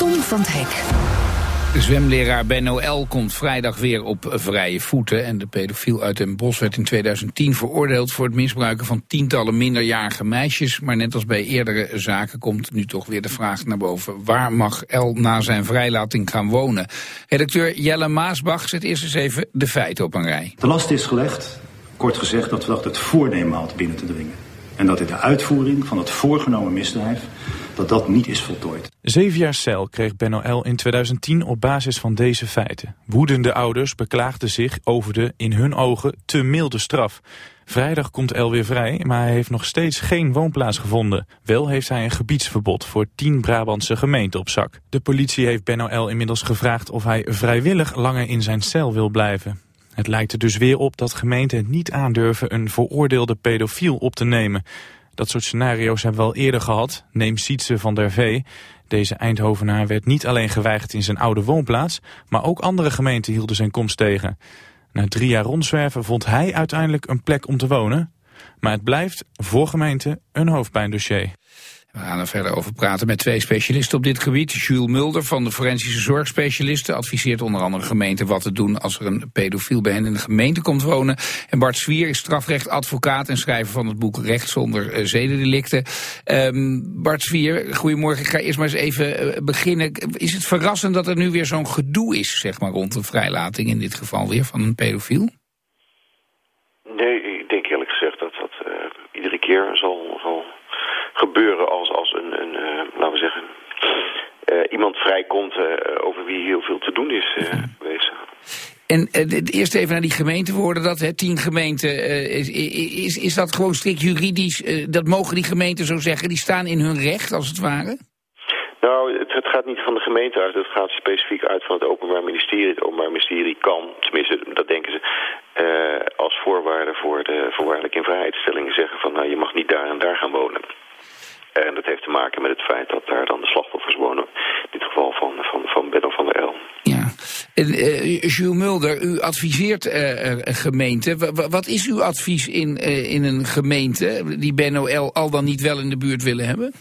Tom van 't Hek. Zwemleraar Benno L. komt vrijdag weer op vrije voeten. En de pedofiel uit Den Bosch werd in 2010 veroordeeld voor het misbruiken van tientallen minderjarige meisjes. Maar net als bij eerdere zaken komt nu toch weer de vraag naar boven: waar mag L na zijn vrijlating gaan wonen? Redacteur Jelle Maasbach zet eerst eens even de feiten op een rij. De last is gelegd, kort gezegd, dat Verdachte het voornemen had binnen te dringen. En dat in de uitvoering van het voorgenomen misdrijf dat niet is voltooid. 7 jaar cel kreeg Benno L. in 2010 op basis van deze feiten. Woedende ouders beklaagden zich over de, in hun ogen, te milde straf. Vrijdag komt L. weer vrij, maar hij heeft nog steeds geen woonplaats gevonden. Wel heeft hij een gebiedsverbod voor 10 Brabantse gemeenten op zak. De politie heeft Benno L. inmiddels gevraagd of hij vrijwillig langer in zijn cel wil blijven. Het lijkt er dus weer op dat gemeenten het niet aandurven een veroordeelde pedofiel op te nemen. Dat soort scenario's hebben we al eerder gehad. Neem Sietse van der Vee. Deze Eindhovenaar werd niet alleen geweigerd in zijn oude woonplaats, maar ook andere gemeenten hielden zijn komst tegen. Na 3 jaar rondzwerven vond hij uiteindelijk een plek om te wonen. Maar het blijft voor gemeenten een hoofdpijndossier. We gaan er verder over praten met 2 specialisten op dit gebied. Jules Mulder van de Forensische Zorgspecialisten adviseert onder andere gemeenten wat te doen als er een pedofiel bij hen in de gemeente komt wonen. En Bart Zwier is strafrechtadvocaat en schrijver van het boek Recht zonder zedendelicten. Bart Zwier, goedemorgen. Ik ga eerst maar eens even beginnen. Is het verrassend dat er nu weer zo'n gedoe is, zeg maar, rond de vrijlating in dit geval weer van een pedofiel? Nee, ik denk eerlijk gezegd dat iedere keer zal gebeuren als een laten we zeggen, iemand vrijkomt over wie heel veel te doen is geweest. En eerst even naar die gemeenten. We hoorden dat, 10 gemeenten. Is dat gewoon strikt juridisch? Dat mogen die gemeenten zo zeggen? Die staan in hun recht, als het ware? Nou, het gaat niet van de gemeente uit. Het gaat specifiek uit van het Openbaar Ministerie. Het Openbaar Ministerie kan, tenminste dat denken ze, als voorwaarde voor de voorwaardelijke invrijheidstelling zeggen van nou, je mag niet daar en daar gaan wonen. En dat heeft te maken met het feit dat daar dan de slachtoffers wonen. In dit geval van Benno van der L. Ja. En, Jules Mulder, u adviseert gemeenten. Wat is uw advies in een gemeente die Benno L. al dan niet wel in de buurt willen hebben?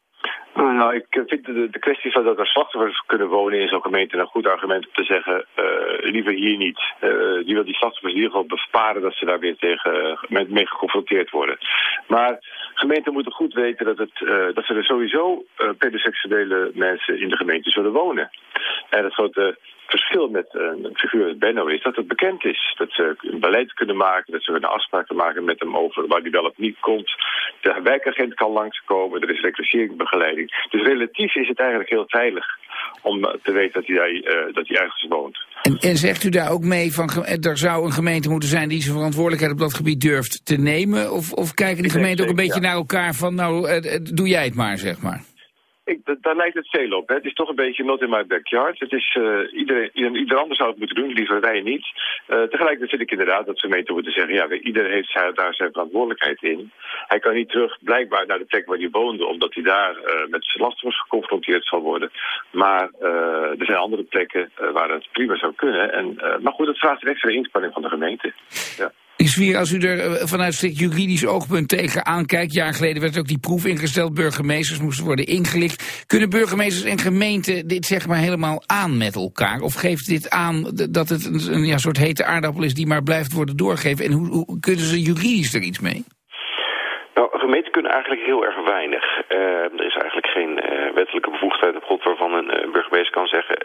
Nou, ik vind de kwestie van dat er slachtoffers kunnen wonen in zo'n gemeente een goed argument om te zeggen, liever hier niet. Die wil die slachtoffers in ieder geval besparen dat ze daar weer mee geconfronteerd worden. Maar gemeenten moeten goed weten dat er sowieso pedoseksuele mensen in de gemeente zullen wonen. En het grote verschil met een figuur als Benno is dat het bekend is. Dat ze een beleid kunnen maken, dat ze een afspraken maken met hem over waar hij wel of niet komt. De wijkagent kan langskomen, er is reclasseringsbegeleiding. Dus relatief is het eigenlijk heel veilig om te weten dat hij ergens woont. En zegt u daar ook mee van, er zou een gemeente moeten zijn die zijn verantwoordelijkheid op dat gebied durft te nemen? Of kijken die gemeenten ook een beetje naar elkaar van, nou, doe jij het maar, zeg maar? Daar lijkt het veel op. Hè. Het is toch een beetje not in my backyard. Het is, ieder ander zou het moeten doen, liever wij niet. Tegelijkertijd vind ik inderdaad dat gemeenten moeten zeggen, ja, iedereen heeft daar zijn verantwoordelijkheid in. Hij kan niet terug blijkbaar naar de plek waar hij woonde, omdat hij daar met slachtoffers geconfronteerd zal worden. Maar er zijn andere plekken waar het prima zou kunnen. Maar goed, het vraagt een extra inspanning van de gemeente. Ja. Zwier, als u er vanuit strikt juridisch oogpunt tegen aankijkt, een jaar geleden werd ook die proef ingesteld, burgemeesters moesten worden ingelicht. Kunnen burgemeesters en gemeenten dit zeg maar helemaal aan met elkaar? Of geeft dit aan dat het een soort hete aardappel is die maar blijft worden doorgegeven? En hoe kunnen ze juridisch er iets mee? Nou, gemeenten kunnen eigenlijk heel erg weinig. Er is eigenlijk geen wettelijke bevoegdheid op grond waarvan een burgemeester kan zeggen,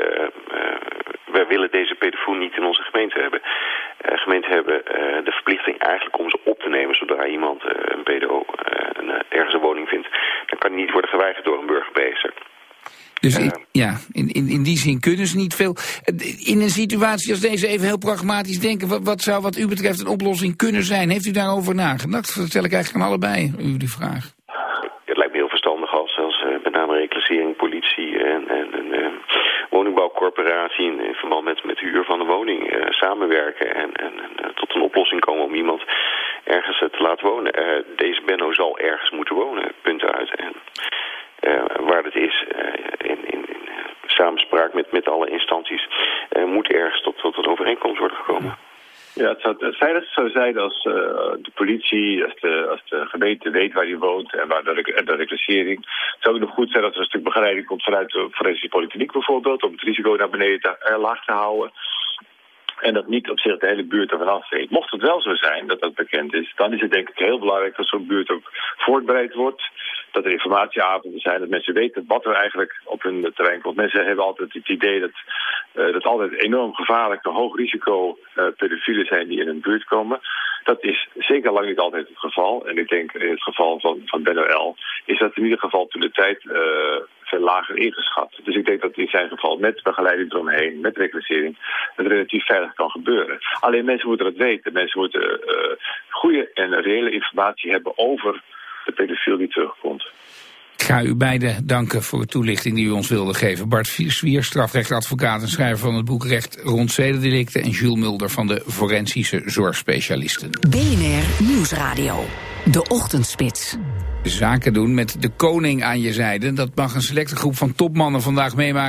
wij willen deze pedofiel niet in onze gemeente hebben. Gemeenten hebben de verplichting eigenlijk om ze op te nemen zodra iemand een pedo ergens een woning vindt. Dan kan die niet worden geweigerd door een burgemeester. Dus in die zin kunnen ze niet veel. In een situatie als deze, even heel pragmatisch denken, wat zou wat u betreft een oplossing kunnen zijn? Heeft u daarover nagedacht? Dat stel ik eigenlijk aan allebei u die vraag. Het lijkt me heel verstandig als met name reclassering, politie en woningbouwcorporatie in verband met de huur van de woning samenwerken en tot een oplossing komen om iemand ergens te laten wonen. Deze Benno zal ergens moeten wonen, punt uit. En waar het is, in samenspraak met alle instanties, moet ergens tot een overeenkomst worden gekomen. Ja, het veiligste zou zijn als de politie, als de gemeente weet waar hij woont en waar de reclassering. Het zou ook nog goed zijn dat er een stuk begeleiding komt vanuit de forensische polykliniek bijvoorbeeld, om het risico naar beneden laag te houden. En dat niet op zich de hele buurt ervan afweet. Mocht het wel zo zijn dat dat bekend is, dan is het denk ik heel belangrijk dat zo'n buurt ook voortbereid wordt. Dat er informatieavonden zijn, dat mensen weten wat er eigenlijk op hun terrein komt. Mensen hebben altijd het idee dat altijd enorm gevaarlijke, hoog risico pedofielen zijn die in een buurt komen. Dat is zeker lang niet altijd het geval. En ik denk in het geval van Ben OL is dat in ieder geval toen de tijd veel lager ingeschat. Dus ik denk dat in zijn geval met begeleiding eromheen, met reclassering, het relatief veilig kan gebeuren. Alleen mensen moeten dat weten. Mensen moeten goede en reële informatie hebben over de pedofiel die terugkomt. Ik ga u beiden danken voor de toelichting die u ons wilde geven. Bart Swier, strafrechtadvocaat en schrijver van het boek Recht rond zedendelicten, en Jules Mulder van de Forensische Zorgspecialisten. BNR Nieuwsradio. De Ochtendspits. Zaken doen met de koning aan je zijde. Dat mag een selecte groep van topmannen vandaag meemaken